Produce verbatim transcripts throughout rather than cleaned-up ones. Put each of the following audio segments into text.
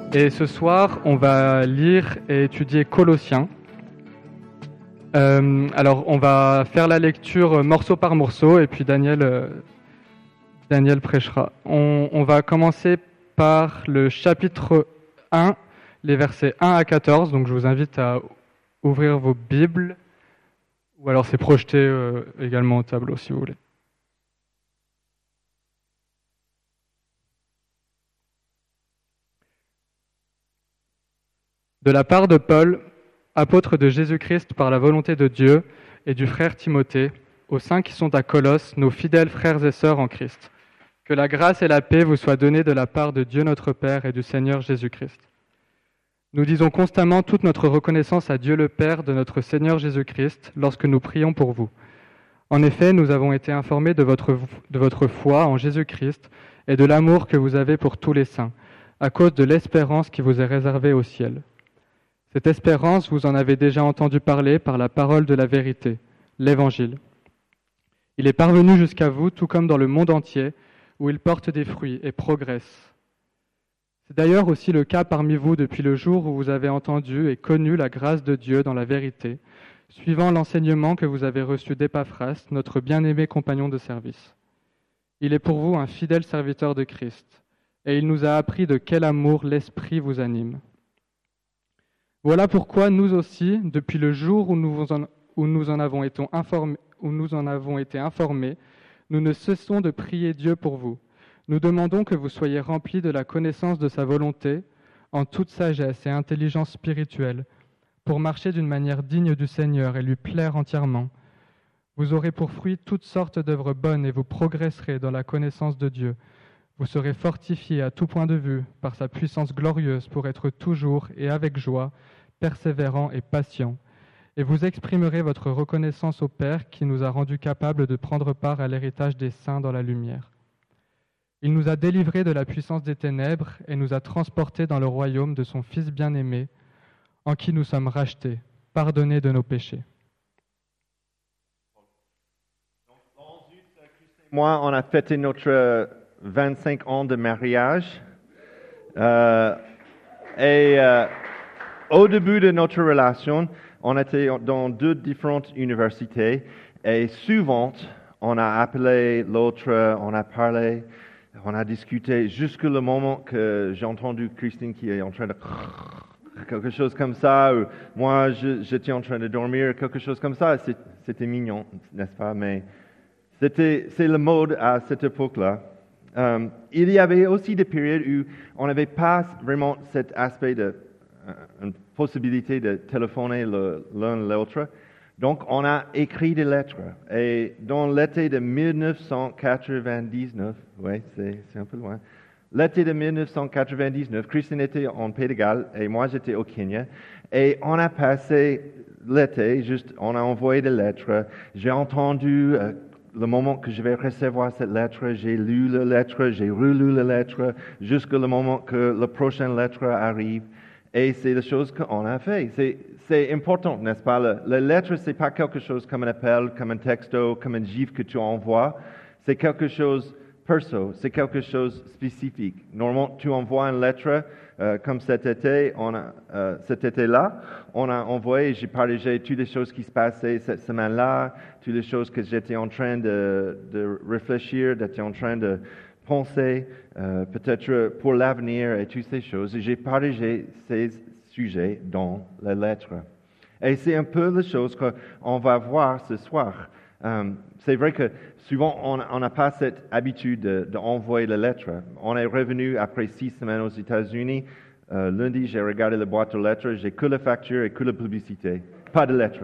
Et ce soir, on va lire et étudier Colossiens. Euh, alors, on va faire la lecture morceau par morceau et puis Daniel, euh, Daniel prêchera. On, on va commencer par le chapitre un, les versets un à quatorze. Donc, je vous invite à ouvrir vos Bibles ou alors c'est projeté euh, également au tableau si vous voulez. De la part de Paul, apôtre de Jésus-Christ par la volonté de Dieu, et du frère Timothée, aux saints qui sont à Colosse, nos fidèles frères et sœurs en Christ. Que la grâce et la paix vous soient données de la part de Dieu notre Père et du Seigneur Jésus-Christ. Nous disons constamment toute notre reconnaissance à Dieu le Père de notre Seigneur Jésus-Christ lorsque nous prions pour vous. En effet, nous avons été informés de votre, de votre foi en Jésus-Christ et de l'amour que vous avez pour tous les saints, à cause de l'espérance qui vous est réservée au ciel. Cette espérance, vous en avez déjà entendu parler par la parole de la vérité, l'Évangile. Il est parvenu jusqu'à vous, tout comme dans le monde entier, où il porte des fruits et progresse. C'est d'ailleurs aussi le cas parmi vous depuis le jour où vous avez entendu et connu la grâce de Dieu dans la vérité, suivant l'enseignement que vous avez reçu d'Épaphras, notre bien-aimé compagnon de service. Il est pour vous un fidèle serviteur de Christ, et il nous a appris de quel amour l'Esprit vous anime. Voilà pourquoi nous aussi, depuis le jour où nous en, où nous en avons été informés, où nous en avons été informés, nous ne cessons de prier Dieu pour vous. Nous demandons que vous soyez remplis de la connaissance de sa volonté, en toute sagesse et intelligence spirituelle, pour marcher d'une manière digne du Seigneur et lui plaire entièrement. Vous aurez pour fruit toutes sortes d'œuvres bonnes et vous progresserez dans la connaissance de Dieu. Vous serez fortifiés à tout point de vue par sa puissance glorieuse pour être toujours et avec joie, persévérants et patients. Et vous exprimerez votre reconnaissance au Père qui nous a rendus capables de prendre part à l'héritage des saints dans la lumière. Il nous a délivrés de la puissance des ténèbres et nous a transportés dans le royaume de son Fils bien-aimé, en qui nous sommes rachetés, pardonnés de nos péchés. Moi, on a fêté notre vingt-cinq ans de mariage. Euh, et euh, au début de notre relation, on était dans deux différentes universités et souvent, on a appelé l'autre, on a parlé, on a discuté jusqu'au moment que j'ai entendu Christine qui est en train de quelque chose comme ça, ou moi je, j'étais en train de dormir, quelque chose comme ça. C'est, c'était mignon, n'est-ce pas? Mais c'était, c'est le mode à cette époque-là. Um, il y avait aussi des périodes où on n'avait pas vraiment cet aspect de euh, une possibilité de téléphoner le, l'un l'autre. Donc, on a écrit des lettres. Et dans l'été de dix-neuf cent quatre-vingt-dix-neuf, oui, c'est, c'est un peu loin. L'été de dix-neuf cent quatre-vingt-dix-neuf, Christine était en Pays de Galles et moi j'étais au Kenya. Et on a passé l'été, juste, on a envoyé des lettres. J'ai entendu euh, le moment que je vais recevoir cette lettre, j'ai lu la lettre, j'ai relu la lettre, jusqu'au moment que la prochaine lettre arrive. Et c'est la chose qu'on a fait. C'est, c'est important, n'est-ce pas? La, la lettre, ce n'est pas quelque chose comme un appel, comme un texto, comme un gif que tu envoies. C'est quelque chose perso, c'est quelque chose spécifique. Normalement, tu envoies une lettre, euh, comme cet été, on a, euh, cet été-là, on a envoyé, j'ai partagé toutes les choses qui se passaient cette semaine-là, toutes les choses que j'étais en train de, de réfléchir, d'être en train de penser, euh, peut-être pour l'avenir et toutes ces choses. Et j'ai partagé ces sujets dans la lettre. Et c'est un peu la chose qu'on va voir ce soir. Um, c'est vrai que souvent on n'a pas cette habitude d'envoyer de, de la lettre. On est revenu après six semaines aux États-Unis. Euh, lundi, j'ai regardé la boîte aux lettres, j'ai que la facture et que la publicité, pas de lettres.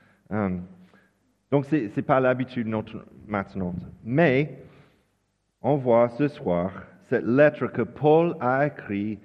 Um, donc c'est c'est pas l'habitude notre maintenant. Mais on voit ce soir cette lettre que Paul a écrite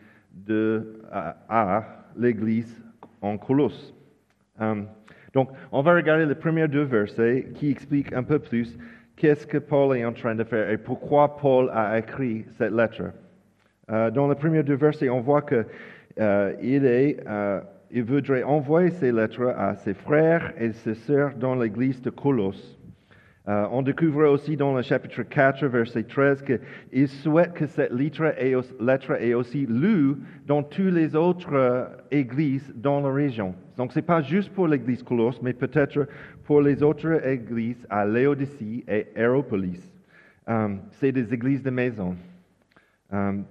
de à, à l'Église en Colosse. Um, Donc, on va regarder les premiers deux versets qui expliquent un peu plus qu'est-ce que Paul est en train de faire et pourquoi Paul a écrit cette lettre. Euh, dans les premiers deux versets, on voit que euh, il est, euh, il voudrait envoyer ces lettres à ses frères et ses sœurs dans l'église de Colosse. Euh, on découvre aussi dans le chapitre quatre, verset treize, qu'il souhaite que cette lettre est, lettre est aussi lue dans toutes les autres euh, églises dans la région. Donc, ce n'est pas juste pour l'église Colosse, mais peut-être pour les autres églises à Laodicée et Hiéropolis. Um, c'est des églises de maison. Um,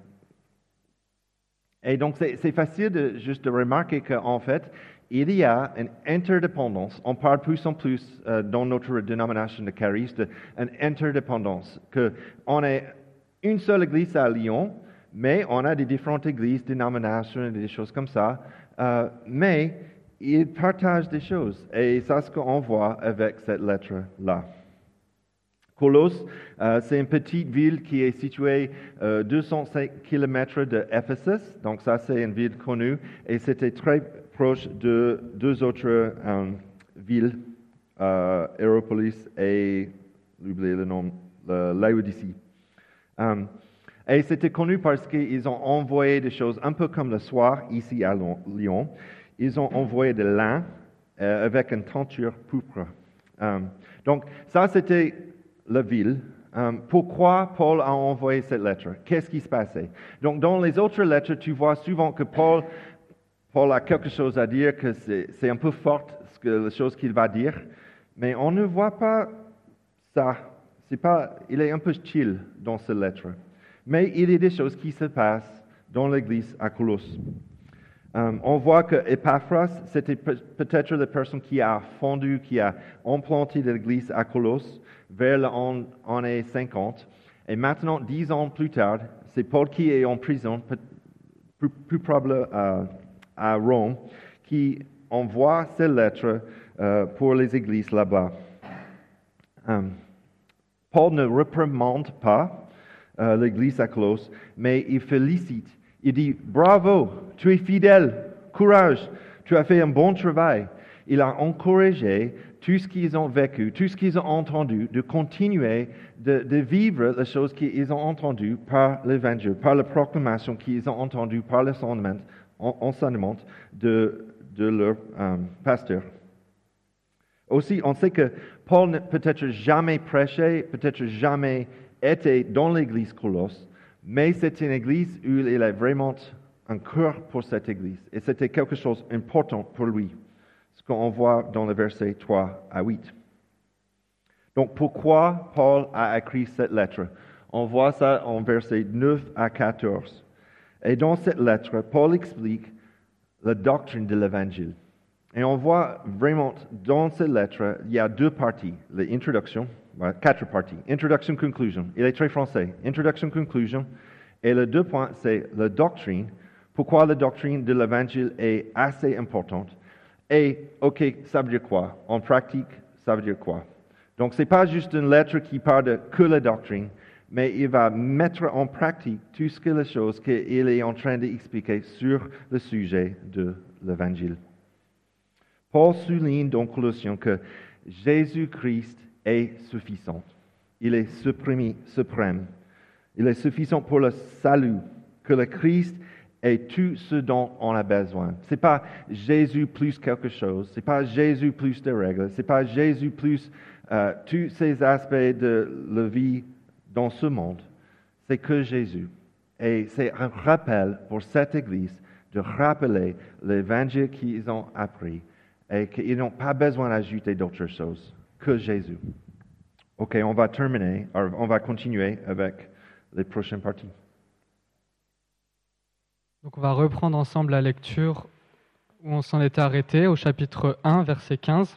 et donc, c'est, c'est facile de, juste de remarquer qu'en fait, il y a une interdépendance. On parle plus en plus euh, dans notre dénomination de charistes d'une interdépendance. Qu'on est une seule église à Lyon, mais on a des différentes églises, dénominations, des choses comme ça. Euh, mais ils partagent des choses. Et c'est ce qu'on voit avec cette lettre-là. Colosse, euh, c'est une petite ville qui est située euh, deux cent cinq kilomètres de Ephesus. Donc ça, c'est une ville connue. Et c'était très proche de deux autres euh, villes, euh, Hiéropolis et, j'ai oublié le nom, le, Laodicée. Um, et c'était connu parce qu'ils ont envoyé des choses un peu comme le soir ici à Lyon. Ils ont envoyé de lin euh, avec une tenture pourpre. Um, donc ça, c'était la ville. Um, pourquoi Paul a envoyé cette lettre? Qu'est-ce qui se passait? Donc dans les autres lettres, tu vois souvent que Paul... Paul a quelque chose à dire, que c'est, c'est un peu fort, ce que, les choses qu'il va dire, mais on ne voit pas ça. C'est pas, il est un peu chill dans cette lettre. Mais il y a des choses qui se passent dans l'église à Colosse. Um, on voit que Epaphras, c'était peut-être la personne qui a fondu, qui a implanté l'église à Colosse vers l'année cinquante. Et maintenant, dix ans plus tard, c'est Paul qui est en prison, plus, plus probable euh, à Rome, qui envoie ces lettres euh, pour les églises là-bas. Um, Paul ne reprimande pas euh, l'église à Colosse, mais il félicite. Il dit, bravo, tu es fidèle, courage, tu as fait un bon travail. Il a encouragé tout ce qu'ils ont vécu, tout ce qu'ils ont entendu, de continuer de, de vivre les choses qu'ils ont entendues par l'Évangile, par la proclamation qu'ils ont entendue, par l'enseignement enseignement de, de leur euh, pasteur. Aussi, on sait que Paul n'a peut-être jamais prêché, peut-être jamais été dans l'église Colosse, mais c'est une église où il a vraiment un cœur pour cette église. Et c'était quelque chose d'important pour lui, ce qu'on voit dans le verset trois à huit. Donc, pourquoi Paul a écrit cette lettre? On voit ça en versets neuf à quatorze. Et dans cette lettre, Paul explique la doctrine de l'Évangile. Et on voit vraiment, dans cette lettre, il y a deux parties. L'introduction, voilà, quatre parties. Introduction, conclusion. Il est très français. Introduction, conclusion. Et le deux points, c'est la doctrine. Pourquoi la doctrine de l'Évangile est assez importante. Et, OK, ça veut dire quoi? En pratique, ça veut dire quoi? Donc, ce n'est pas juste une lettre qui parle de que la doctrine, mais il va mettre en pratique tout ce que les choses qu'il est en train d'expliquer sur le sujet de l'Évangile. Paul souligne dans Colossiens que Jésus-Christ est suffisant. Il est suprême. Il est suffisant pour le salut, que le Christ est tout ce dont on a besoin. Ce n'est pas Jésus plus quelque chose, ce n'est pas Jésus plus de règles, ce n'est pas Jésus plus euh, tous ces aspects de la vie dans ce monde, c'est que Jésus. Et c'est un rappel pour cette Église de rappeler l'évangile qu'ils ont appris et qu'ils n'ont pas besoin d'ajouter d'autres choses que Jésus. OK, on va terminer, on va continuer avec les prochaines parties. Donc on va reprendre ensemble la lecture où on s'en était arrêté au chapitre un, verset quinze.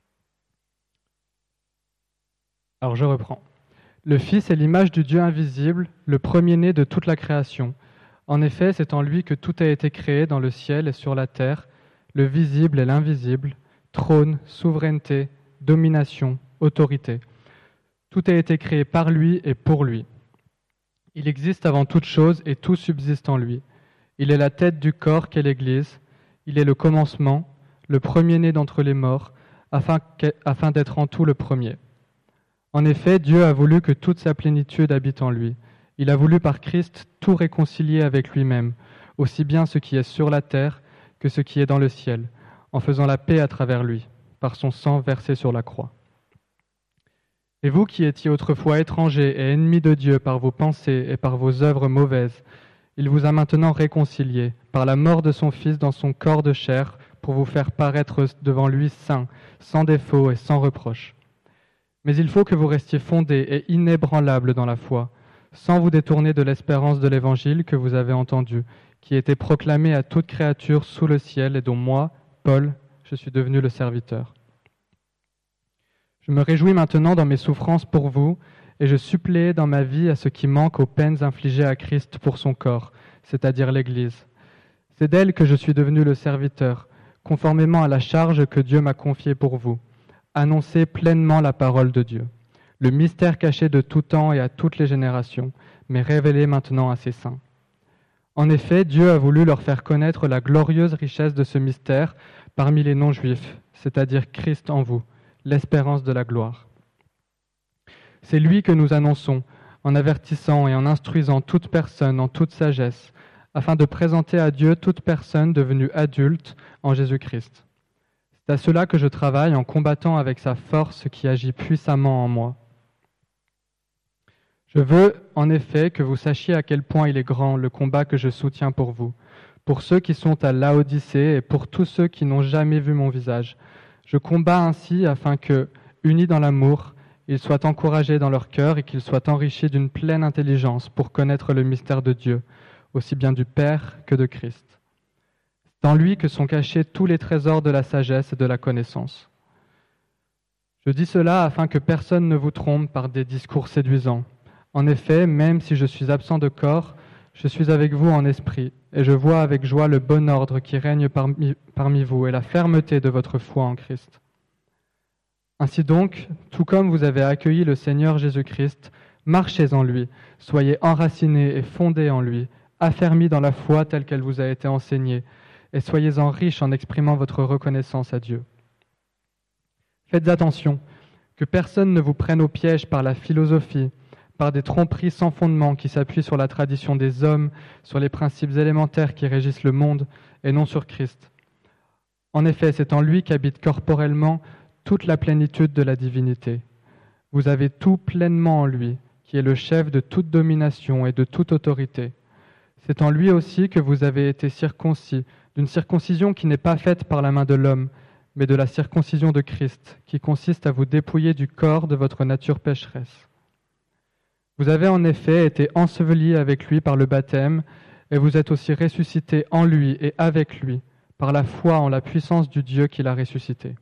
Alors je reprends. Le Fils est l'image du Dieu invisible, le premier-né de toute la création. En effet, c'est en lui que tout a été créé dans le ciel et sur la terre, le visible et l'invisible, trône, souveraineté, domination, autorité. Tout a été créé par lui et pour lui. Il existe avant toute chose et tout subsiste en lui. Il est la tête du corps qu'est l'Église. Il est le commencement, le premier-né d'entre les morts, afin, afin d'être en tout le premier. En effet, Dieu a voulu que toute sa plénitude habite en lui. Il a voulu par Christ tout réconcilier avec lui-même, aussi bien ce qui est sur la terre que ce qui est dans le ciel, en faisant la paix à travers lui, par son sang versé sur la croix. Et vous qui étiez autrefois étrangers et ennemis de Dieu par vos pensées et par vos œuvres mauvaises, il vous a maintenant réconciliés par la mort de son Fils dans son corps de chair pour vous faire paraître devant lui saint, sans défaut et sans reproche. Mais il faut que vous restiez fondés et inébranlables dans la foi, sans vous détourner de l'espérance de l'Évangile que vous avez entendu, qui était proclamé à toute créature sous le ciel et dont moi, Paul, je suis devenu le serviteur. Je me réjouis maintenant dans mes souffrances pour vous, et je supplée dans ma vie à ce qui manque aux peines infligées à Christ pour son corps, c'est-à-dire l'Église. C'est d'elle que je suis devenu le serviteur, conformément à la charge que Dieu m'a confiée pour vous. Annoncer pleinement la parole de Dieu, le mystère caché de tout temps et à toutes les générations, mais révélé maintenant à ses saints. En effet, Dieu a voulu leur faire connaître la glorieuse richesse de ce mystère parmi les non-juifs, c'est-à-dire Christ en vous, l'espérance de la gloire. C'est lui que nous annonçons, en avertissant et en instruisant toute personne en toute sagesse, afin de présenter à Dieu toute personne devenue adulte en Jésus-Christ. C'est à cela que je travaille en combattant avec sa force qui agit puissamment en moi. Je veux, en effet, que vous sachiez à quel point il est grand le combat que je soutiens pour vous, pour ceux qui sont à Laodicée et pour tous ceux qui n'ont jamais vu mon visage. Je combats ainsi afin que, unis dans l'amour, ils soient encouragés dans leur cœur et qu'ils soient enrichis d'une pleine intelligence pour connaître le mystère de Dieu, aussi bien du Père que de Christ. C'est en lui que sont cachés tous les trésors de la sagesse et de la connaissance. Je dis cela afin que personne ne vous trompe par des discours séduisants. En effet, même si je suis absent de corps, je suis avec vous en esprit, et je vois avec joie le bon ordre qui règne parmi, parmi vous et la fermeté de votre foi en Christ. Ainsi donc, tout comme vous avez accueilli le Seigneur Jésus-Christ, marchez en lui, soyez enracinés et fondés en lui, affermis dans la foi telle qu'elle vous a été enseignée, et soyez-en riches en exprimant votre reconnaissance à Dieu. Faites attention, que personne ne vous prenne au piège par la philosophie, par des tromperies sans fondement qui s'appuient sur la tradition des hommes, sur les principes élémentaires qui régissent le monde, et non sur Christ. En effet, c'est en lui qu'habite corporellement toute la plénitude de la divinité. Vous avez tout pleinement en lui, qui est le chef de toute domination et de toute autorité. C'est en lui aussi que vous avez été circoncis, d'une circoncision qui n'est pas faite par la main de l'homme, mais de la circoncision de Christ, qui consiste à vous dépouiller du corps de votre nature pécheresse. Vous avez en effet été ensevelis avec lui par le baptême, et vous êtes aussi ressuscités en lui et avec lui, par la foi en la puissance du Dieu qui l'a ressuscité.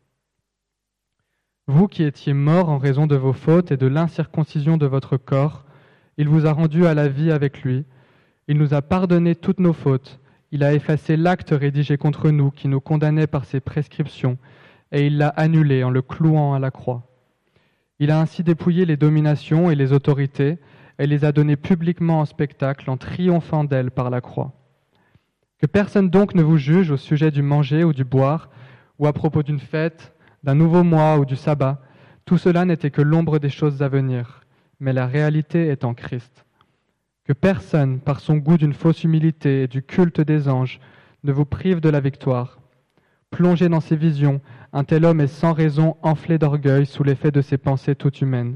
Vous qui étiez morts en raison de vos fautes et de l'incirconcision de votre corps, il vous a rendus à la vie avec lui, il nous a pardonné toutes nos fautes, il a effacé l'acte rédigé contre nous qui nous condamnait par ses prescriptions, et il l'a annulé en le clouant à la croix. Il a ainsi dépouillé les dominations et les autorités, et les a données publiquement en spectacle en triomphant d'elles par la croix. Que personne donc ne vous juge au sujet du manger ou du boire, ou à propos d'une fête, d'un nouveau mois ou du sabbat. Tout cela n'était que l'ombre des choses à venir, mais la réalité est en Christ. Que personne, par son goût d'une fausse humilité et du culte des anges, ne vous prive de la victoire. Plongé dans ses visions, un tel homme est sans raison enflé d'orgueil sous l'effet de ses pensées toutes humaines.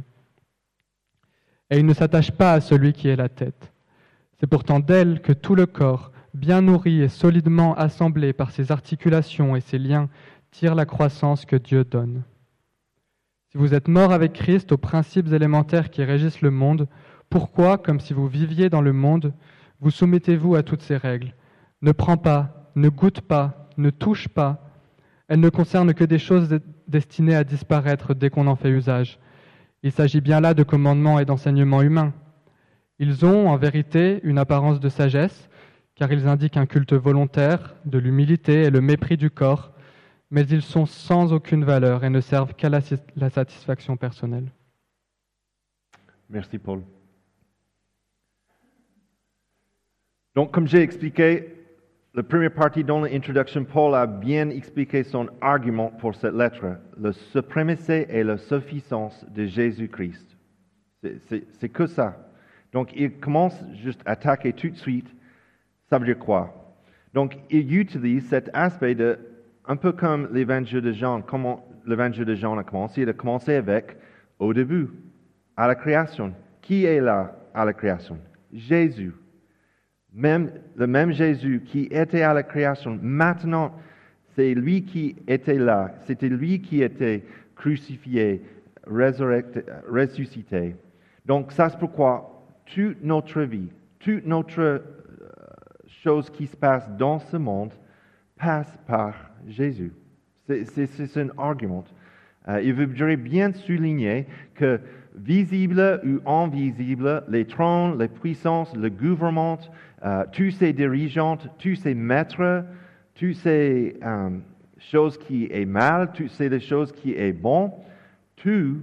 Et il ne s'attache pas à celui qui est la tête. C'est pourtant d'elle que tout le corps, bien nourri et solidement assemblé par ses articulations et ses liens, tire la croissance que Dieu donne. Si vous êtes morts avec Christ aux principes élémentaires qui régissent le monde, pourquoi, comme si vous viviez dans le monde, vous soumettez-vous à toutes ces règles ? Ne prends pas, ne goûte pas, ne touche pas. Elles ne concernent que des choses destinées à disparaître dès qu'on en fait usage. Il s'agit bien là de commandements et d'enseignements humains. Ils ont, en vérité, une apparence de sagesse, car ils indiquent un culte volontaire, de l'humilité et le mépris du corps, mais ils sont sans aucune valeur et ne servent qu'à la, la satisfaction personnelle. Merci Paul. Donc, comme j'ai expliqué, la première partie dans l'introduction, Paul a bien expliqué son argument pour cette lettre, la suprématie et la suffisance de Jésus-Christ. C'est, c'est, c'est que ça. Donc, il commence juste à attaquer tout de suite. Ça veut dire quoi? Donc, il utilise cet aspect de, un peu comme l'évangile de Jean, comment l'évangile de Jean a commencé. Il a commencé avec « au début ». à la création. Qui est là à la création? Jésus. Même, le même Jésus qui était à la création, maintenant, c'est lui qui était là. C'était lui qui était crucifié, résurrecté, ressuscité. Donc, ça c'est pourquoi toute notre vie, toute notre euh, chose qui se passe dans ce monde passe par Jésus. C'est, c'est, c'est un argument. Euh, il voudrait bien souligner que visible ou invisible, les trônes, les puissances, le gouvernement, euh, tous ces dirigeants, tous ces maîtres, toutes ces euh, choses qui est mal, toutes ces choses qui est bon, tout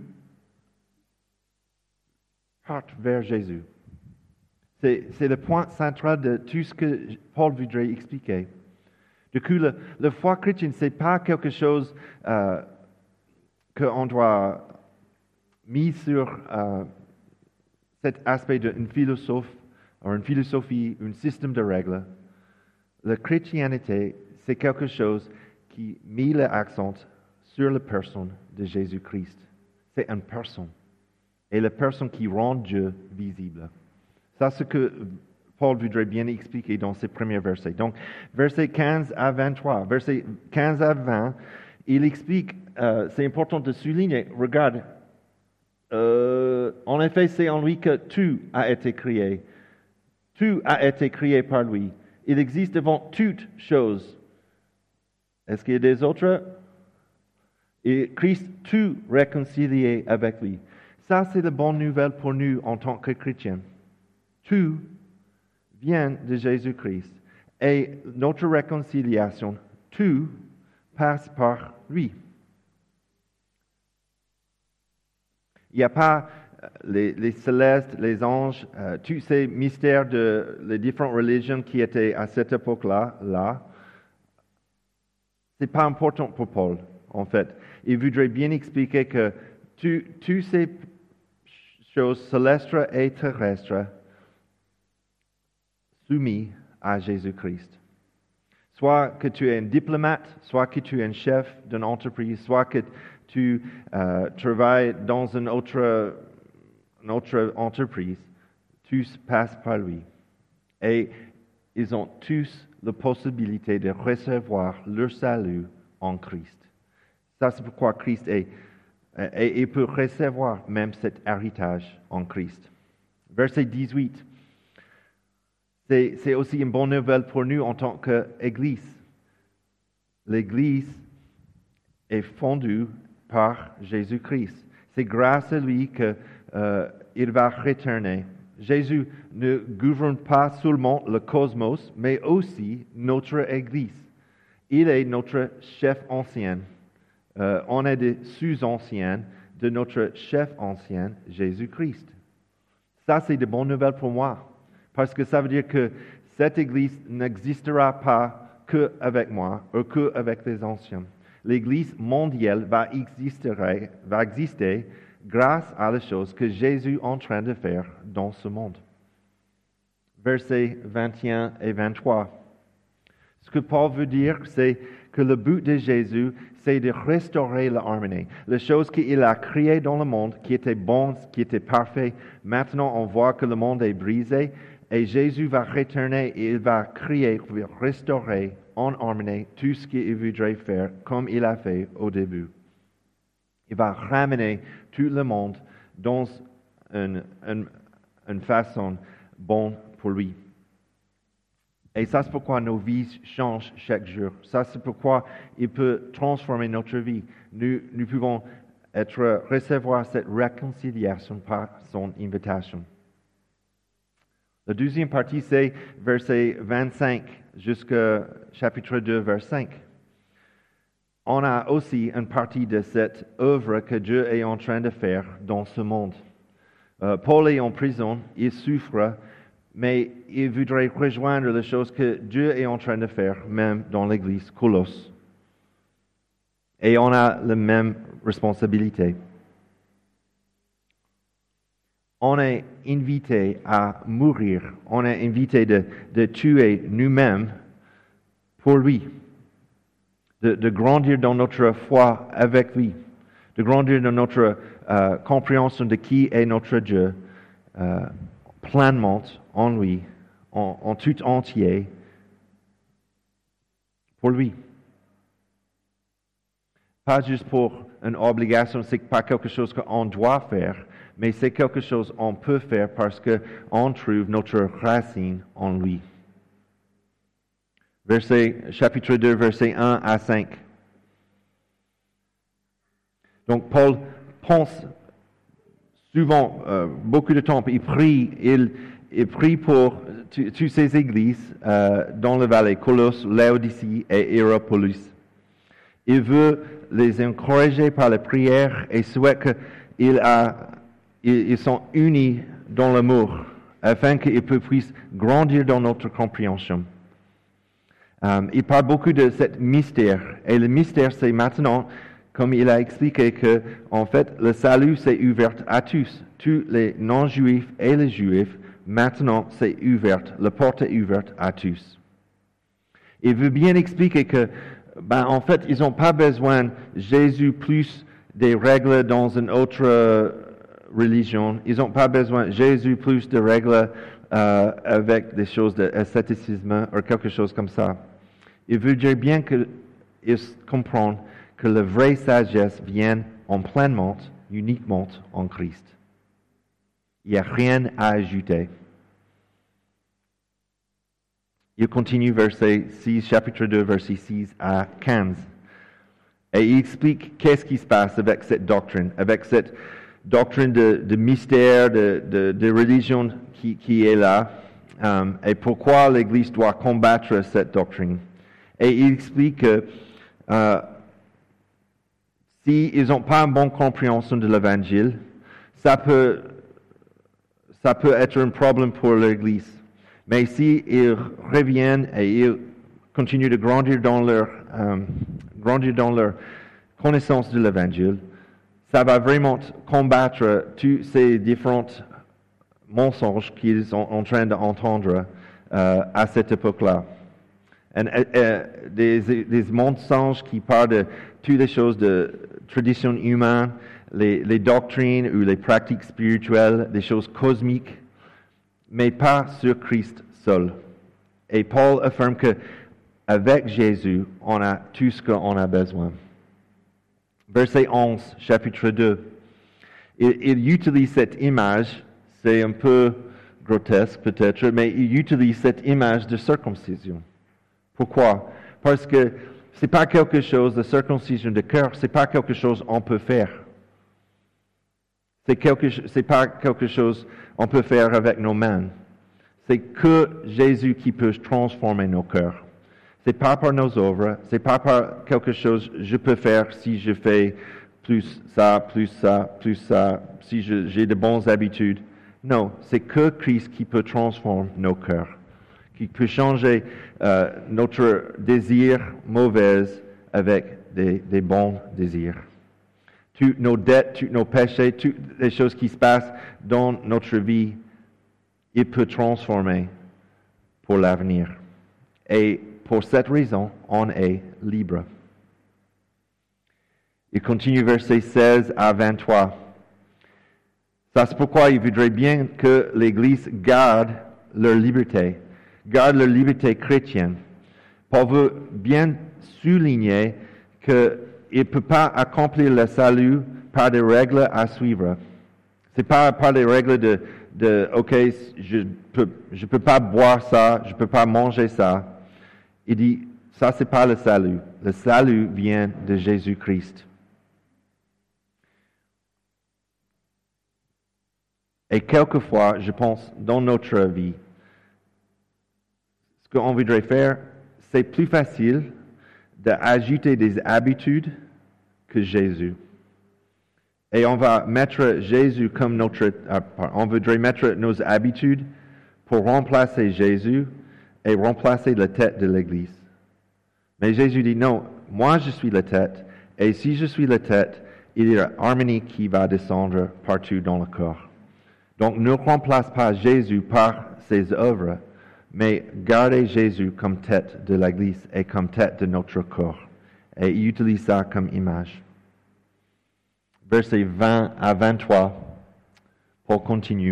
part vers Jésus. C'est, c'est le point central de tout ce que Paul voudrait expliquer. Du coup, le, le foi chrétienne, ce n'est pas quelque chose euh, qu'on doit mis sur euh, cet aspect d'une philosophe, ou une philosophie, un système de règles. La chrétienté, c'est quelque chose qui met l'accent sur la personne de Jésus-Christ. C'est une personne. Et la personne qui rend Dieu visible. C'est ce que Paul voudrait bien expliquer dans ses premiers versets. Donc, versets quinze à vingt-trois. Versets quinze à vingt, il explique, euh, c'est important de souligner, regarde, euh, en effet, c'est en lui que tout a été créé. Tout a été créé par lui. Il existe devant toutes choses. Est-ce qu'il y a des autres? Et Christ tout réconcilié avec lui. Ça, c'est la bonne nouvelle pour nous en tant que chrétiens. Tout vient de Jésus-Christ. Et notre réconciliation, tout passe par lui. Il n'y a pas les, les célestes, les anges, euh, tous ces mystères de les différentes religions qui étaient à cette époque-là, là. Ce n'est pas important pour Paul, en fait. Il voudrait bien expliquer que toutes ces choses célestes et terrestres soumis à Jésus-Christ. Soit que tu es un diplomate, soit que tu es un chef d'une entreprise, soit que tu euh, travailles dans une autre, une autre entreprise, tous passent par lui. Et ils ont tous la possibilité de recevoir leur salut en Christ. Ça, c'est pourquoi Christ est, et il peut recevoir même cet héritage en Christ. Verset dix-huit. C'est, c'est aussi une bonne nouvelle pour nous en tant qu'Église. L'Église est fondue par Jésus-Christ. C'est grâce à lui qu'il euh, va retourner. Jésus ne gouverne pas seulement le cosmos, mais aussi notre Église. Il est notre chef ancien. Euh, on est des sous-anciens de notre chef ancien, Jésus-Christ. Ça, c'est de bonnes nouvelles pour moi. Parce que ça veut dire que cette Église n'existera pas qu'avec moi ou qu'avec les anciens. L'Église mondiale va exister, va exister grâce à la chose que Jésus est en train de faire dans ce monde. Versets vingt et un et vingt-trois. Ce que Paul veut dire, c'est que le but de Jésus, c'est de restaurer l'harmonie. Les choses qu'il a créées dans le monde, qui étaient bonnes, qui étaient parfaites, maintenant on voit que le monde est brisé. Et Jésus va retourner et il va créer, il va restaurer en harmonie tout ce qu'il voudrait faire comme il a fait au début. Il va ramener tout le monde dans une, une, une façon bonne pour lui. Et ça, c'est pourquoi nos vies changent chaque jour. Ça, c'est pourquoi il peut transformer notre vie. Nous, nous pouvons être, recevoir cette réconciliation par son invitation. La deuxième partie, c'est verset vingt-cinq jusqu'au chapitre deux, verset cinq. On a aussi une partie de cette œuvre que Dieu est en train de faire dans ce monde. Euh, Paul est en prison, il souffre, mais il voudrait rejoindre les choses que Dieu est en train de faire, même dans l'église Colosse. Et on a la même responsabilité. On est invité à mourir, on est invité de, de tuer nous-mêmes pour lui, de, de grandir dans notre foi avec lui, de grandir dans notre euh, compréhension de qui est notre Dieu, euh, pleinement en lui, en, en tout entier, pour lui. Pas juste pour une obligation, c'est pas quelque chose qu'on doit faire, mais c'est quelque chose qu'on peut faire parce qu'on trouve notre racine en lui. Verset, chapitre deux, versets un à cinq. Donc Paul pense souvent, euh, beaucoup de temps, il prie, il, il prie pour toutes ces églises euh, dans le vallée, Colosse, Laodicée et Hierapolis. Il veut les encourager par la prière et souhaite qu'ils ils sont unis dans l'amour, afin qu'ils puissent grandir dans notre compréhension. Um, il parle beaucoup de ce mystère, et le mystère c'est maintenant, comme il a expliqué, que en fait le salut c'est ouvert à tous, tous les non-juifs et les juifs, maintenant c'est ouvert, la porte est ouverte à tous. Il veut bien expliquer que, ben, en fait, ils n'ont pas besoin de Jésus plus des règles dans une autre euh, religion, ils n'ont pas besoin de Jésus plus de règles euh, avec des choses d'ascétisme ou quelque chose comme ça. Il veut dire bien qu'ils comprennent que la vraie sagesse vient en pleinement, uniquement en Christ. Il n'y a rien à ajouter. Il continue verset six, chapitre deux, verset six à quinze. Et il explique qu'est-ce qui se passe avec cette doctrine, avec cette doctrine de, de mystère, de, de, de religion qui, qui est là, um, et pourquoi l'Église doit combattre cette doctrine. Et il explique que euh, s'ils n'ont pas une bonne compréhension de l'Évangile, ça peut, ça peut être un problème pour l'Église. Mais s'ils reviennent et ils continuent de grandir dans leur, um, grandir dans leur connaissance de l'Évangile, ça va vraiment combattre tous ces différents mensonges qu'ils sont en train d'entendre euh, à cette époque-là. Et, et, des, des mensonges qui parlent de toutes les choses de tradition humaine, les, les doctrines ou les pratiques spirituelles, des choses cosmiques, mais pas sur Christ seul. Et Paul affirme que avec Jésus, on a tout ce qu'on a besoin. Verset onze, chapitre deux. Il, il utilise cette image, c'est un peu grotesque peut-être, mais il utilise cette image de circoncision. Pourquoi? Parce que ce n'est pas quelque chose, de circoncision de cœur, ce n'est pas quelque chose qu'on peut faire. Ce n'est pas quelque chose qu'on peut faire avec nos mains. C'est que Jésus qui peut transformer nos cœurs. Ce n'est pas par nos œuvres, ce n'est pas par quelque chose que je peux faire si je fais plus ça, plus ça, plus ça, si je, j'ai de bonnes habitudes. Non, c'est que Christ qui peut transformer nos cœurs, qui peut changer euh, notre désir mauvais avec des, des bons désirs. Toutes nos dettes, tous nos péchés, toutes les choses qui se passent dans notre vie, il peut transformer pour l'avenir. Et pour cette raison, on est libre. Il continue verset seize à vingt-trois. Ça, c'est pourquoi il voudrait bien que l'Église garde leur liberté, garde leur liberté chrétienne. Paul veut bien souligner qu'il ne peut pas accomplir le salut par des règles à suivre. Ce n'est pas par des règles de, de OK, je ne peux, je peux pas boire ça, je ne peux pas manger ça. Il dit, ça, ce n'est pas le salut. Le salut vient de Jésus-Christ. Et quelquefois, je pense, dans notre vie, ce qu'on voudrait faire, c'est plus facile d'ajouter des habitudes que Jésus. Et on va mettre Jésus comme notre... On voudrait mettre nos habitudes pour remplacer Jésus et remplacer la tête de l'Église. Mais Jésus dit, non, moi je suis la tête, et si je suis la tête, il y a harmonie qui va descendre partout dans le corps. Donc ne remplace pas Jésus par ses œuvres, mais gardez Jésus comme tête de l'Église et comme tête de notre corps. Et il utilise ça comme image. versets vingt à vingt-trois. Paul continue.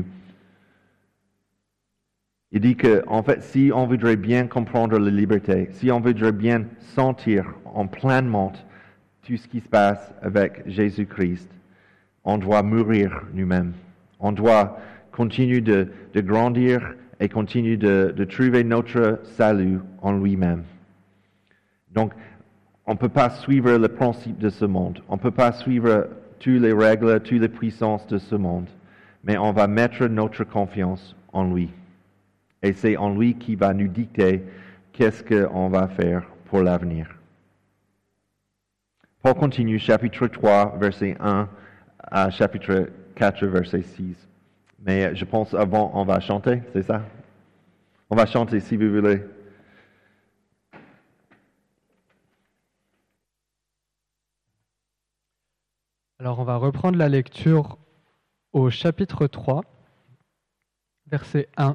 Il dit que, en fait, si on voudrait bien comprendre la liberté, si on voudrait bien sentir en pleinement tout ce qui se passe avec Jésus-Christ, on doit mourir nous-mêmes. On doit continuer de, de grandir et continuer de, de trouver notre salut en lui-même. Donc, on ne peut pas suivre le principe de ce monde. On ne peut pas suivre toutes les règles, toutes les puissances de ce monde. Mais on va mettre notre confiance en lui. Et c'est en lui qui va nous dicter qu'est-ce qu'on va faire pour l'avenir. Paul continue, chapitre trois, verset un, à chapitre quatre, verset six. Mais je pense avant, on va chanter, c'est ça? On va chanter si vous voulez. Alors on va reprendre la lecture au chapitre trois, verset un.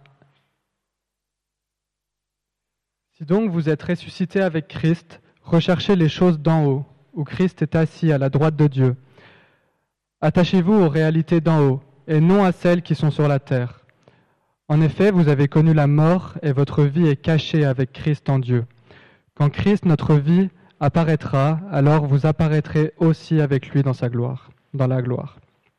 Si donc vous êtes ressuscités avec Christ, recherchez les choses d'en haut, où Christ est assis à la droite de Dieu. Attachez-vous aux réalités d'en haut, et non à celles qui sont sur la terre. En effet, vous avez connu la mort, et votre vie est cachée avec Christ en Dieu. Quand Christ, notre vie, apparaîtra, alors vous apparaîtrez aussi avec lui dans sa gloire, dans la gloire.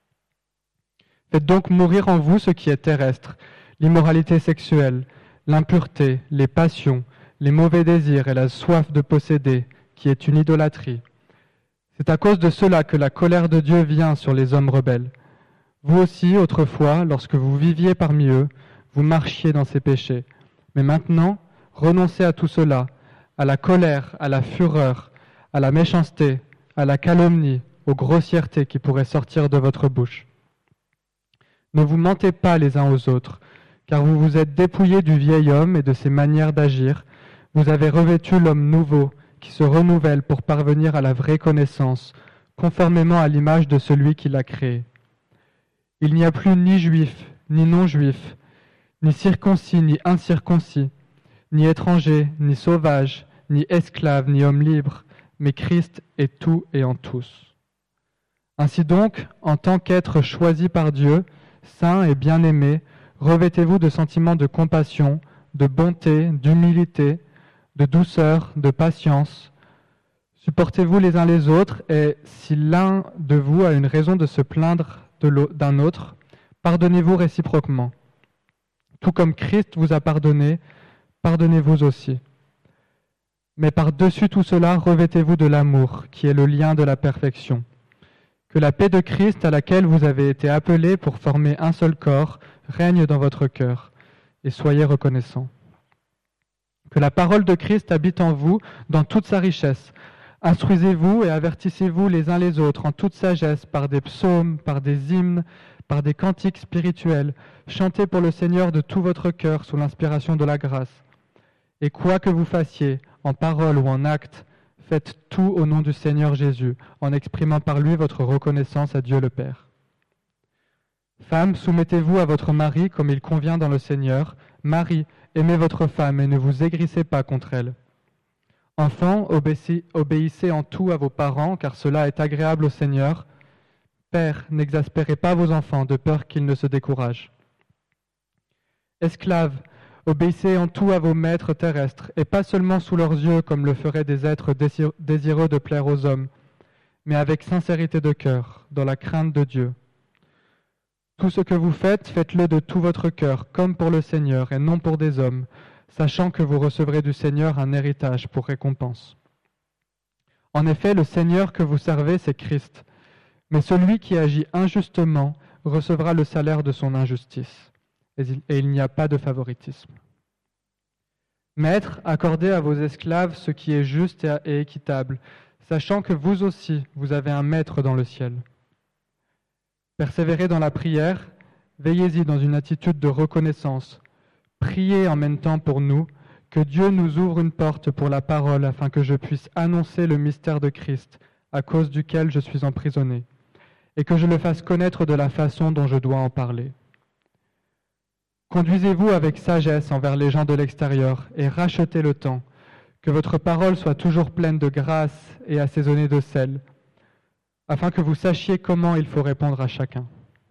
Faites donc mourir en vous ce qui est terrestre, l'immoralité sexuelle, l'impureté, les passions, les mauvais désirs et la soif de posséder, qui est une idolâtrie. C'est à cause de cela que la colère de Dieu vient sur les hommes rebelles. Vous aussi, autrefois, lorsque vous viviez parmi eux, vous marchiez dans ces péchés. Mais maintenant, renoncez à tout cela, à la colère, à la fureur, à la méchanceté, à la calomnie, aux grossièretés qui pourraient sortir de votre bouche. Ne vous mentez pas les uns aux autres, car vous vous êtes dépouillés du vieil homme et de ses manières d'agir. Vous avez revêtu l'homme nouveau, qui se renouvelle pour parvenir à la vraie connaissance, conformément à l'image de celui qui l'a créé. Il n'y a plus ni juif, ni non-juif, ni circoncis, ni incirconcis, ni étranger, ni sauvage, ni esclave, ni homme libre, mais Christ est tout et en tous. Ainsi donc, en tant qu'être choisi par Dieu, saint et bien-aimé, revêtez-vous de sentiments de compassion, de bonté, d'humilité, de douceur, de patience. Supportez-vous les uns les autres, et si l'un de vous a une raison de se plaindre de d'un autre, pardonnez-vous réciproquement. Tout comme Christ vous a pardonné, pardonnez-vous aussi. Mais par-dessus tout cela, revêtez-vous de l'amour, qui est le lien de la perfection. Que la paix de Christ, à laquelle vous avez été appelés pour former un seul corps, règne dans votre cœur, et soyez reconnaissants. Que la parole de Christ habite en vous dans toute sa richesse. Instruisez-vous et avertissez-vous les uns les autres en toute sagesse par des psaumes, par des hymnes, par des cantiques spirituels. Chantez pour le Seigneur de tout votre cœur sous l'inspiration de la grâce. Et quoi que vous fassiez, en parole ou en acte, faites tout au nom du Seigneur Jésus, en exprimant par lui votre reconnaissance à Dieu le Père. Femmes, soumettez-vous à votre mari comme il convient dans le Seigneur. Marie, aimez votre femme et ne vous aigrissez pas contre elle. Enfants, obéissez en tout à vos parents, car cela est agréable au Seigneur. Pères, n'exaspérez pas vos enfants, de peur qu'ils ne se découragent. Esclaves, obéissez en tout à vos maîtres terrestres, et pas seulement sous leurs yeux, comme le feraient des êtres désireux de plaire aux hommes, mais avec sincérité de cœur, dans la crainte de Dieu. Tout ce que vous faites, faites-le de tout votre cœur, comme pour le Seigneur, et non pour des hommes, sachant que vous recevrez du Seigneur un héritage pour récompense. En effet, le Seigneur que vous servez, c'est Christ. Mais celui qui agit injustement recevra le salaire de son injustice. Et il n'y a pas de favoritisme. Maîtres, accordez à vos esclaves ce qui est juste et équitable, sachant que vous aussi, vous avez un maître dans le ciel. Persévérez dans la prière, veillez-y dans une attitude de reconnaissance. Priez en même temps pour nous, que Dieu nous ouvre une porte pour la parole afin que je puisse annoncer le mystère de Christ, à cause duquel je suis emprisonné, et que je le fasse connaître de la façon dont je dois en parler. Conduisez-vous avec sagesse envers les gens de l'extérieur et rachetez le temps, que votre parole soit toujours pleine de grâce et assaisonnée de sel. afin que vous sachiez comment il faut répondre à chacun.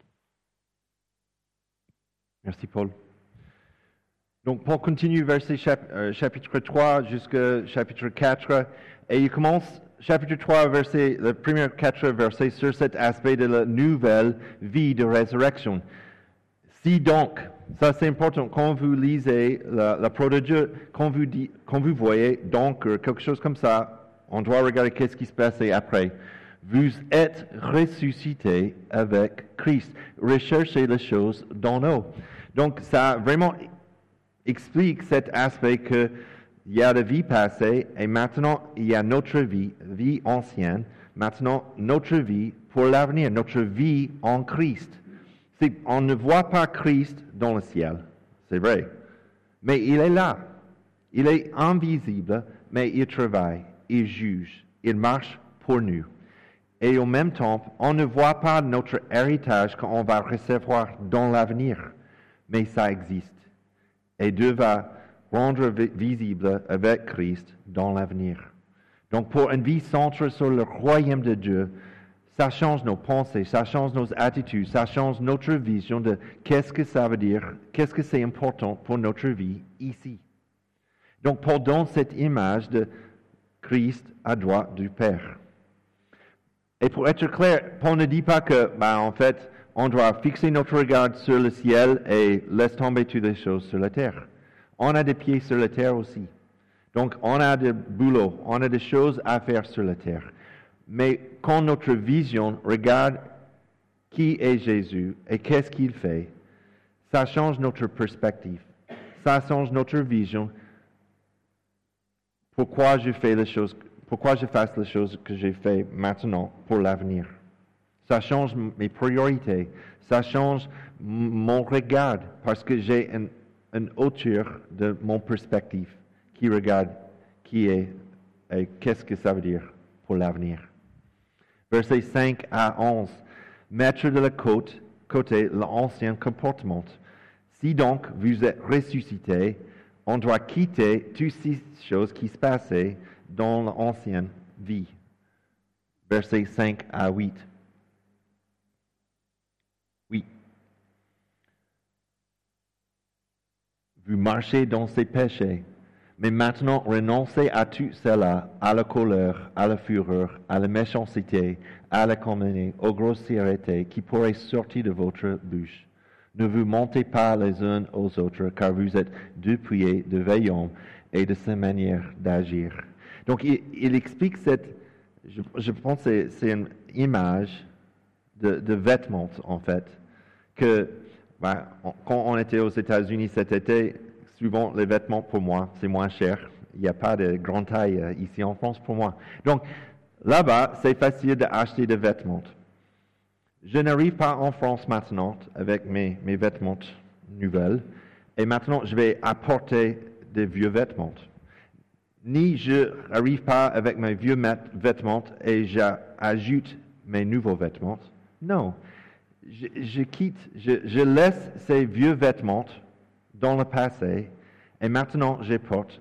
Merci Paul. Donc Paul continue verset chap- euh, chapitre trois jusqu'au chapitre quatre et il commence chapitre trois verset, le premier quatre versets sur cet aspect de la nouvelle vie de résurrection. Si donc, ça c'est important, quand vous lisez la, la parole de Dieu, quand vous, dit, quand vous voyez donc quelque chose comme ça, on doit regarder qu'est-ce qui se passe après. Vous êtes ressuscités avec Christ. Recherchez les choses d'en haut. Donc ça vraiment explique cet aspect que il y a la vie passée et maintenant il y a notre vie, vie ancienne, maintenant notre vie pour l'avenir, notre vie en Christ. C'est, on ne voit pas Christ dans le ciel, c'est vrai, mais il est là. Il est invisible, mais il travaille, il juge, il marche pour nous. Et en même temps, on ne voit pas notre héritage qu'on va recevoir dans l'avenir, mais ça existe. Et Dieu va rendre visible avec Christ dans l'avenir. Donc pour une vie centrée sur le royaume de Dieu, ça change nos pensées, ça change nos attitudes, ça change notre vision de qu'est-ce que ça veut dire, qu'est-ce que c'est important pour notre vie ici. Donc Paul donne cette image de Christ à droite du Père. Et pour être clair, Paul ne dit pas que, ben, en fait, on doit fixer notre regard sur le ciel et laisse tomber toutes les choses sur la terre. On a des pieds sur la terre aussi. Donc, on a des boulots, on a des choses à faire sur la terre. Mais quand notre vision regarde qui est Jésus et qu'est-ce qu'il fait, ça change notre perspective. Ça change notre vision. Pourquoi je fais les choses, pourquoi je fasse les choses que j'ai fait maintenant pour l'avenir. Ça change mes priorités. Ça change mon regard parce que j'ai une, une hauteur de mon perspective qui regarde qui est et qu'est-ce que ça veut dire pour l'avenir. Versets cinq à onze. Mettre de la côte, côté l'ancien comportement. Si donc vous êtes ressuscités, on doit quitter toutes ces choses qui se passaient dans l'ancienne vie. Versets cinq à huit. Oui. Vous marchez dans ces péchés, mais maintenant renoncez à tout cela, à la colère, à la fureur, à la méchanceté, à la calomnie, aux grossièretés qui pourraient sortir de votre bouche. Ne vous mentez pas les uns aux autres, car vous êtes dépouillés de veillons et de cette manière d'agir. Donc, il, il explique cette, je, je pense que c'est, c'est une image de, de vêtements, en fait, que ben, on, quand on était aux États-Unis cet été, souvent les vêtements pour moi, c'est moins cher. Il n'y a pas de grande taille euh, ici en France pour moi. Donc, là-bas, c'est facile d'acheter des vêtements. Je n'arrive pas en France maintenant avec mes, mes vêtements nouvelles. Et maintenant, je vais apporter des vieux vêtements. Ni je n'arrive pas avec mes vieux vêtements et j'ajoute mes nouveaux vêtements. Non. Je, je quitte, je, je laisse ces vieux vêtements dans le passé et maintenant je porte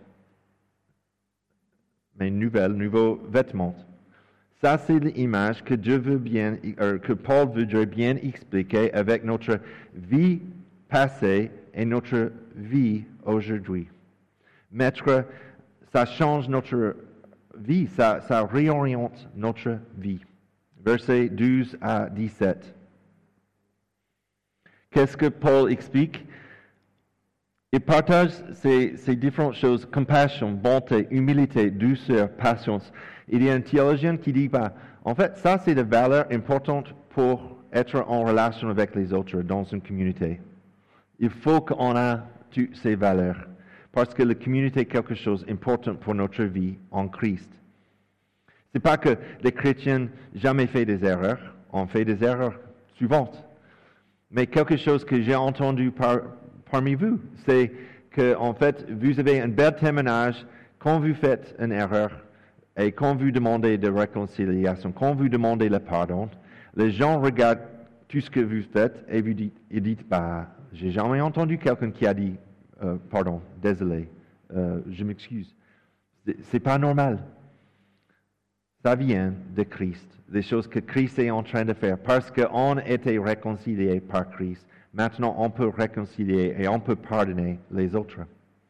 mes nouvelles, nouveaux vêtements. Ça, c'est l'image que Dieu veut bien, euh, que Paul voudrait bien expliquer avec notre vie passée et notre vie aujourd'hui. Mettre, ça change notre vie, ça, ça réoriente notre vie. Versets douze à dix-sept. Qu'est-ce que Paul explique? Il partage ces, ces différentes choses, compassion, bonté, humilité, douceur, patience. Il y a un théologien qui dit, bah, en fait, ça c'est des valeurs importantes pour être en relation avec les autres dans une communauté. Il faut qu'on ait toutes ces valeurs, parce que la communauté est quelque chose d'important pour notre vie en Christ. C'est pas que les chrétiens jamais fait des erreurs, on fait des erreurs souvent, mais quelque chose que j'ai entendu par parmi vous, c'est que, en fait, vous avez un bel témoignage quand vous faites une erreur et quand vous demandez de réconciliation, quand vous demandez le pardon, les gens regardent tout ce que vous faites et vous dites, ils disent, bah, j'ai jamais entendu quelqu'un qui a dit, euh, pardon, désolé, euh, je m'excuse. C'est, c'est pas normal. ça vient de Christ, des choses que Christ est en train de faire, parce qu'on était réconciliés par Christ. Maintenant, on peut réconcilier et on peut pardonner les autres.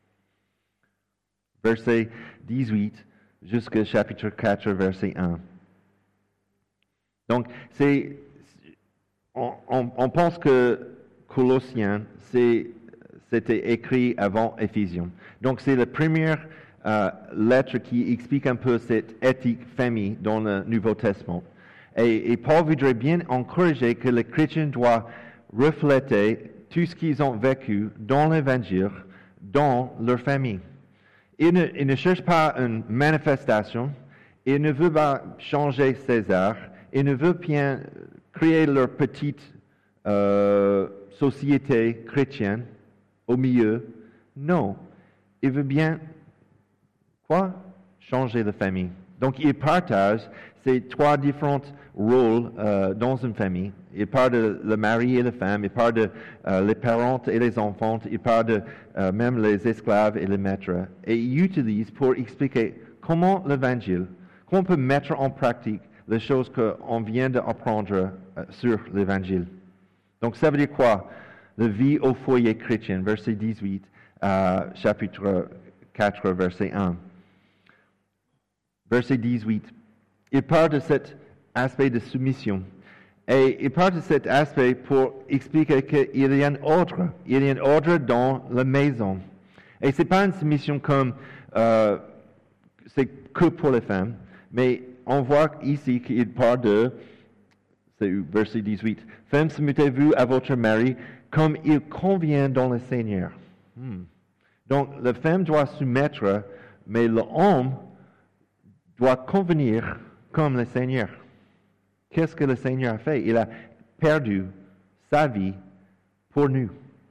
Verset dix-huit jusqu'au chapitre quatre, verset un. Donc, c'est, on, on, on pense que Colossiens, c'est, c'était écrit avant Éphésiens. Donc, c'est la première euh, lettre qui explique un peu cette éthique famille dans le Nouveau Testament. Et, et Paul voudrait bien encourager que les chrétiens doivent refléter tout ce qu'ils ont vécu dans l'Évangile, dans leur famille. Il ne, il ne cherche pas une manifestation, il ne veut pas changer César, il ne veut bien créer leur petite euh, société chrétienne au milieu. Non, il veut bien, quoi? Changer la famille. Donc, il partage ces trois différents rôles euh, dans une famille. Il parle de le mari et la femme, il parle de euh, les parents et les enfants, il parle de euh, même les esclaves et les maîtres. Et il utilise pour expliquer comment l'évangile, comment on peut mettre en pratique les choses qu'on vient d'apprendre euh, sur l'évangile. Donc, ça veut dire quoi? La vie au foyer chrétien, verset dix-huit, euh, chapitre quatre, verset un. Verset dix-huit. Il parle de cet aspect de soumission. Et il parle de cet aspect pour expliquer qu'il y a un ordre. Il y a un ordre dans la maison. Et ce n'est pas une soumission comme euh, c'est que pour les femmes, mais on voit ici qu'il parle de, c'est verset dix-huit, « Femmes, soumettez-vous à votre mari comme il convient dans le Seigneur. Hmm. » Donc, la femme doit soumettre, mais l'homme doit convenir comme le Seigneur. Qu'est-ce que le Seigneur a fait? Il a perdu sa vie pour nous.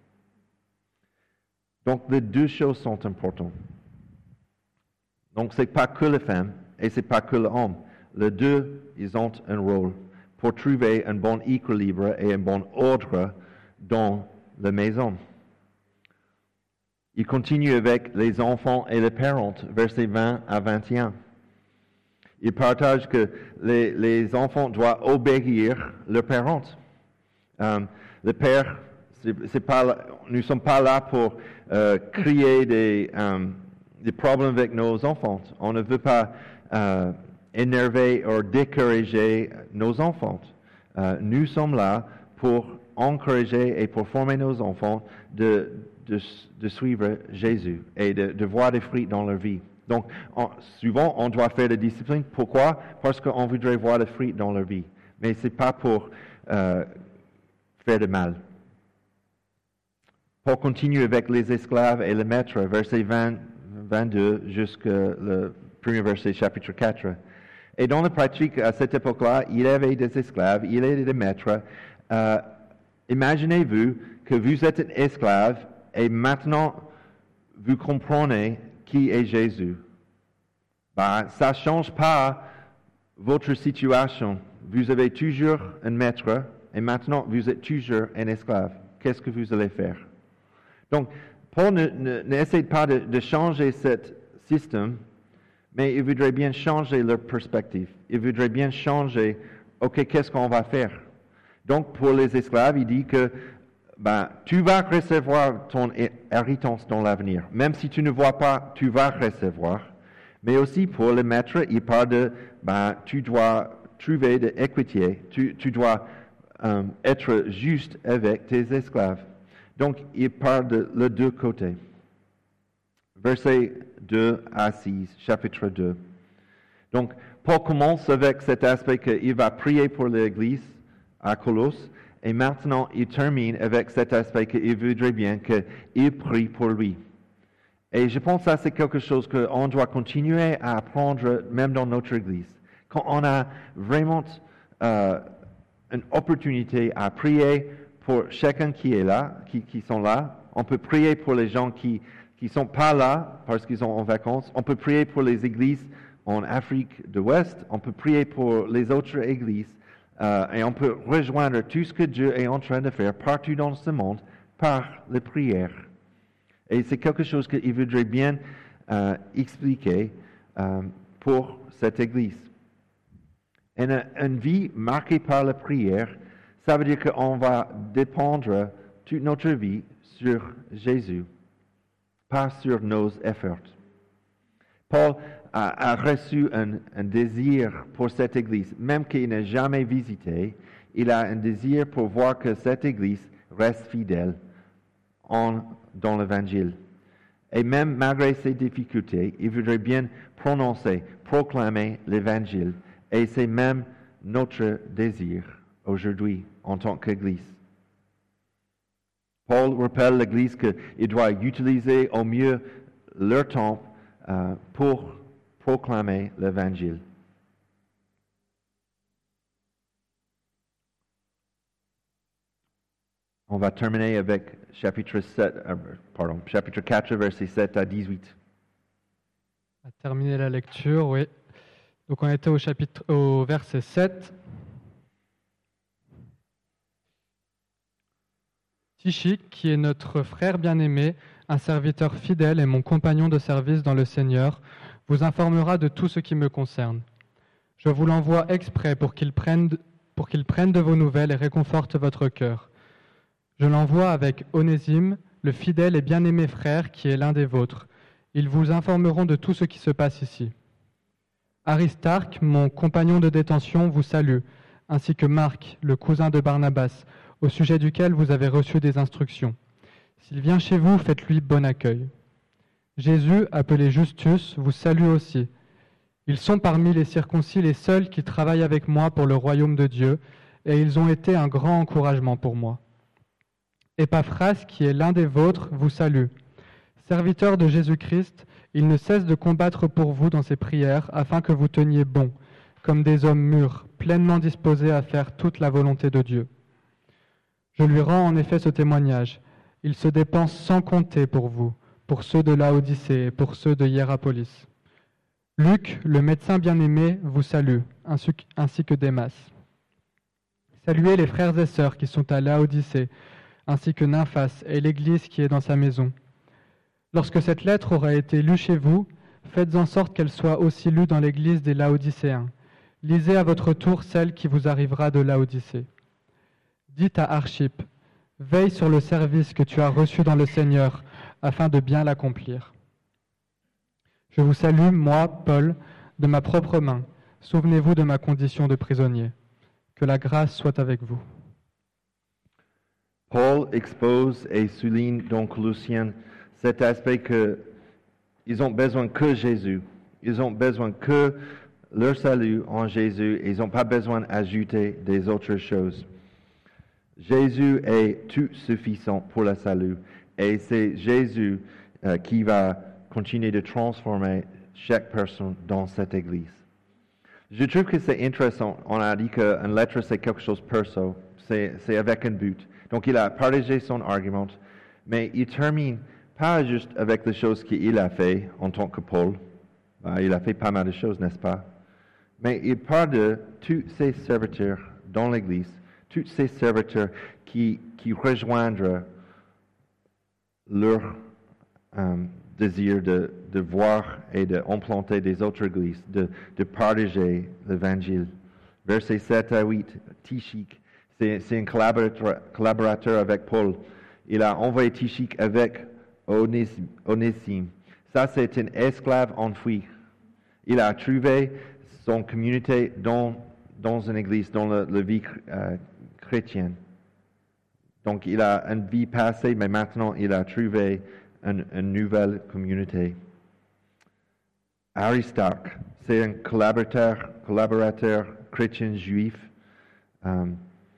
Donc, les deux choses sont importantes. Donc, ce n'est pas que la femme et ce n'est pas que l'homme. Les deux, ils ont un rôle pour trouver un bon équilibre et un bon ordre dans la maison. Il continue avec les enfants et les parents, versets vingt à vingt et un. Il partage que les, les enfants doivent obéir leurs parents. Um, le père, c'est, c'est pas, nous ne sommes pas là pour euh, créer des, um, des problèmes avec nos enfants. On ne veut pas euh, énerver ou décourager nos enfants. Euh, nous sommes là pour encourager et pour former nos enfants de, de, de suivre Jésus et de, de voir des fruits dans leur vie. Donc, on, souvent, on doit faire des disciplines. Pourquoi? Parce qu'on voudrait voir le fruit dans leur vie. Mais ce n'est pas pour euh, faire de mal. Pour continuer avec les esclaves et les maîtres, versets vingt, vingt-deux jusqu'au le premier verset, chapitre quatre. Et dans la pratique, à cette époque-là, il y avait des esclaves, il y avait des maîtres. Euh, imaginez-vous que vous êtes un esclave et maintenant vous comprenez qui est Jésus. Ben, ça ne change pas votre situation. Vous avez toujours un maître et maintenant vous êtes toujours un esclave. Qu'est-ce que vous allez faire? Donc, Paul n'essaie pas de, de changer ce système, mais il voudrait bien changer leur perspective. Il voudrait bien changer, OK, qu'est-ce qu'on va faire? Donc, pour les esclaves, il dit que ben, tu vas recevoir ton héritance dans l'avenir. Même si tu ne vois pas, tu vas recevoir. Mais aussi pour les maîtres, il parle de, ben, tu dois trouver de l'équité, tu, tu dois um, être juste avec tes esclaves. Donc, il parle de les deux côtés. Versets deux à six, chapitre deux. Donc, Paul commence avec cet aspect qu'il va prier pour l'Église à Colosse. Et maintenant, il termine avec cet aspect qu'il voudrait bien qu'il prie pour lui. Et je pense que ça, c'est quelque chose qu'on doit continuer à apprendre même dans notre Église. Quand on a vraiment euh, une opportunité à prier pour chacun qui est là, qui, qui sont là, on peut prier pour les gens qui ne sont pas là parce qu'ils sont en vacances, on peut prier pour les églises en Afrique de l'Ouest, on peut prier pour les autres églises. Euh, et on peut rejoindre tout ce que Dieu est en train de faire partout dans ce monde par les prières. Et c'est quelque chose qu'il voudrait bien euh, expliquer euh, pour cette Église. Une, une vie marquée par la prière, ça veut dire qu'on va dépendre toute notre vie sur Jésus, pas sur nos efforts. Paul a, a reçu un, un désir pour cette Église, même qu'il n'a jamais visité, il a un désir pour voir que cette Église reste fidèle en, dans l'Évangile. Et même malgré ses difficultés, il voudrait bien prononcer, proclamer l'Évangile. Et c'est même notre désir aujourd'hui en tant qu'Église. Paul rappelle l'Église qu'il doit utiliser au mieux leur temps euh, pour proclamer l'Évangile. On va terminer avec chapitre sept, euh, pardon, chapitre quatre, versets sept à dix-huit. On va terminer la lecture, oui. Donc on était au chapitre, au verset sept. Tychik, qui est notre frère bien-aimé, un serviteur fidèle et mon compagnon de service dans le Seigneur, vous informera de tout ce qui me concerne. Je vous l'envoie exprès pour qu'il prenne, pour qu'il prenne de vos nouvelles et réconforte votre cœur. Je l'envoie avec Onésime, le fidèle et bien-aimé frère qui est l'un des vôtres. Ils vous informeront de tout ce qui se passe ici. Aristarque, mon compagnon de détention, vous salue, ainsi que Marc, le cousin de Barnabas, au sujet duquel vous avez reçu des instructions. S'il vient chez vous, faites-lui bon accueil. Jésus, appelé Justus, vous salue aussi. Ils sont parmi les circoncis les seuls qui travaillent avec moi pour le royaume de Dieu, et ils ont été un grand encouragement pour moi. Épaphras, qui est l'un des vôtres, vous salue. Serviteur de Jésus-Christ, il ne cesse de combattre pour vous dans ses prières, afin que vous teniez bon, comme des hommes mûrs, pleinement disposés à faire toute la volonté de Dieu. Je lui rends en effet ce témoignage. Il se dépense sans compter pour vous, pour ceux de Laodicée et pour ceux de Hiérapolis. Luc, le médecin bien-aimé, vous salue, ainsi que Démas. Saluez les frères et sœurs qui sont à Laodicée, ainsi que Nymphas et l'Église qui est dans sa maison. Lorsque cette lettre aura été lue chez vous, faites en sorte qu'elle soit aussi lue dans l'Église des Laodicéens. Lisez à votre tour celle qui vous arrivera de Laodicée. Dites à Archippe, veille sur le service que tu as reçu dans le Seigneur, afin de bien l'accomplir. Je vous salue, moi, Paul, de ma propre main. Souvenez-vous de ma condition de prisonnier. Que la grâce soit avec vous. Paul expose et souligne dans Colossiens cet aspect qu'ils ont besoin que Jésus. Ils ont besoin que leur salut en Jésus. Ils n'ont pas besoin d'ajouter des autres choses. Jésus est tout suffisant pour le salut. Et c'est Jésus euh, qui va continuer de transformer chaque personne dans cette Église. Je trouve que c'est intéressant. On a dit qu'une lettre, c'est quelque chose de perso. C'est, c'est avec un but. Donc, il a partagé son argument, mais il termine pas juste avec les choses qu'il a fait en tant que Paul. Ben, il a fait pas mal de choses, n'est-ce pas? Mais il parle de tous ses serviteurs dans l'Église, tous ces serviteurs qui, qui rejoindront leur euh, désir de, de voir et d'implanter des autres églises, de, de partager l'Évangile. Versets sept à huit, Tychik, c'est, c'est un collaborateur, collaborateur avec Paul. Il a envoyé Tychik avec Onésime. Onésime. Ça, c'est un esclave enfoui. Il a trouvé son communauté dans, dans une église, dans la, la vie euh, chrétienne. Donc, il a une vie passée, mais maintenant, il a trouvé une, une nouvelle communauté. Aristarque, c'est un collaborateur, collaborateur chrétien juif. Um,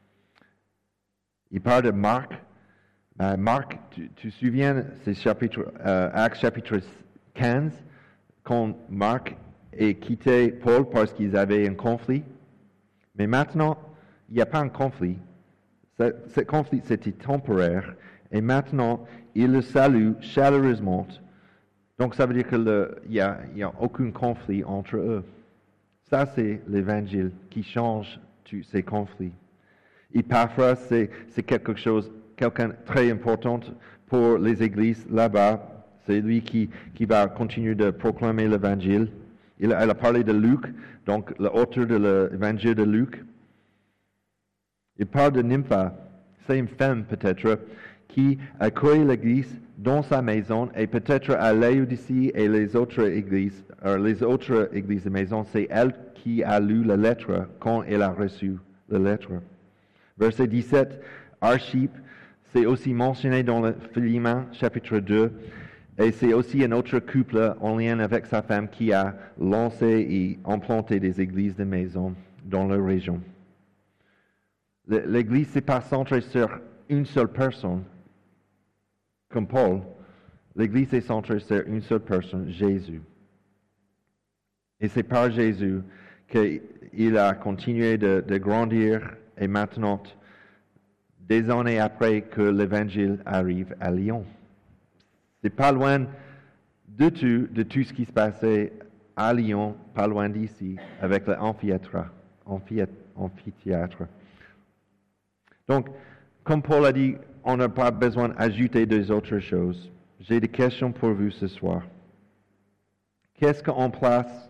il parle de Marc. Uh, Marc, tu te souviens, c'est chapitre, euh, Actes chapitre quinze, quand Marc est quitté Paul parce qu'ils avaient un conflit. Mais maintenant, il n'y a pas un conflit. Ce, ce conflit, c'était temporaire. Et maintenant, il le salue chaleureusement. Donc, ça veut dire qu'il n'y a, y a aucun conflit entre eux. Ça, c'est l'Évangile qui change tous ces conflits. Epaphras, c'est, c'est quelque chose, quelqu'un de très important pour les églises là-bas. C'est lui qui, qui va continuer de proclamer l'Évangile. il, elle a parlé de Luc, donc l'auteur de l'évangile de Luc. Il parle de Nympha, c'est une femme peut-être, qui accueille l'Église dans sa maison et peut-être à Laodicée et les autres églises, euh, les autres églises de maison, c'est elle qui a lu la lettre quand elle a reçu la lettre. Verset dix-sept, Archippe, c'est aussi mentionné dans le Philémon chapitre deux, et c'est aussi un autre couple en lien avec sa femme qui a lancé et implanté des églises de maison dans leur région. L'Église n'est pas centrée sur une seule personne, comme Paul. L'Église est centrée sur une seule personne, Jésus. Et c'est par Jésus qu'il a continué de, de grandir et maintenant, des années après que l'Évangile arrive à Lyon. C'est pas loin de tout, de tout ce qui se passait à Lyon, pas loin d'ici, avec l'amphithéâtre. amphithéâtre. Donc, comme Paul a dit, on n'a pas besoin d'ajouter des autres choses. J'ai des questions pour vous ce soir. Qu'est-ce qu'on place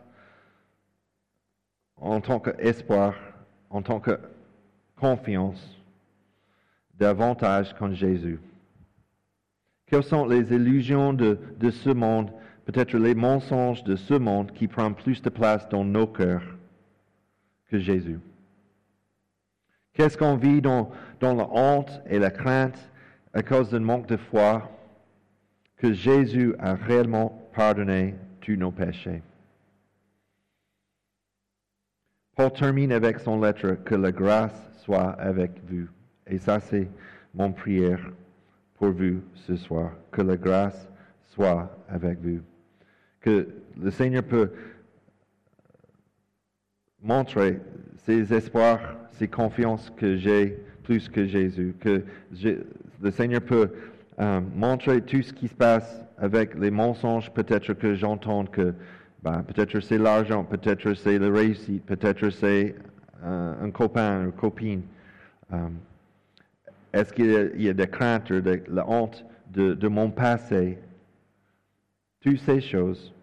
en tant qu'espoir, en tant que confiance, davantage qu'en Jésus? Quelles sont les illusions de, de ce monde, peut-être les mensonges de ce monde qui prennent plus de place dans nos cœurs que Jésus? Qu'est-ce qu'on vit dans, dans la honte et la crainte à cause d'un manque de foi que Jésus a réellement pardonné tous nos péchés? Paul termine avec son lettre, que la grâce soit avec vous. Et ça, c'est mon prière pour vous ce soir, que la grâce soit avec vous. Que le Seigneur peut montrer ses espoirs, ses confiances que j'ai plus que Jésus. Que le Seigneur peut euh, montrer tout ce qui se passe avec les mensonges, peut-être que j'entends que ben, peut-être c'est l'argent, peut-être c'est la réussite, peut-être c'est euh, un copain ou copine. Euh, Est-ce qu'il y a, il y a des craintes, de la honte de, de mon passé? Toutes ces choses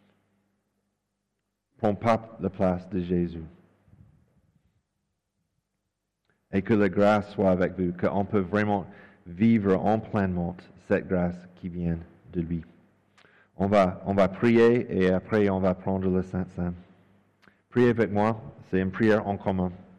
ne prennent pas la place de Jésus. Et que la grâce soit avec vous, qu'on peut vraiment vivre en pleinement cette grâce qui vient de lui. On va, on va prier et après on va prendre le Saint-Saint. Priez avec moi, c'est une prière en commun.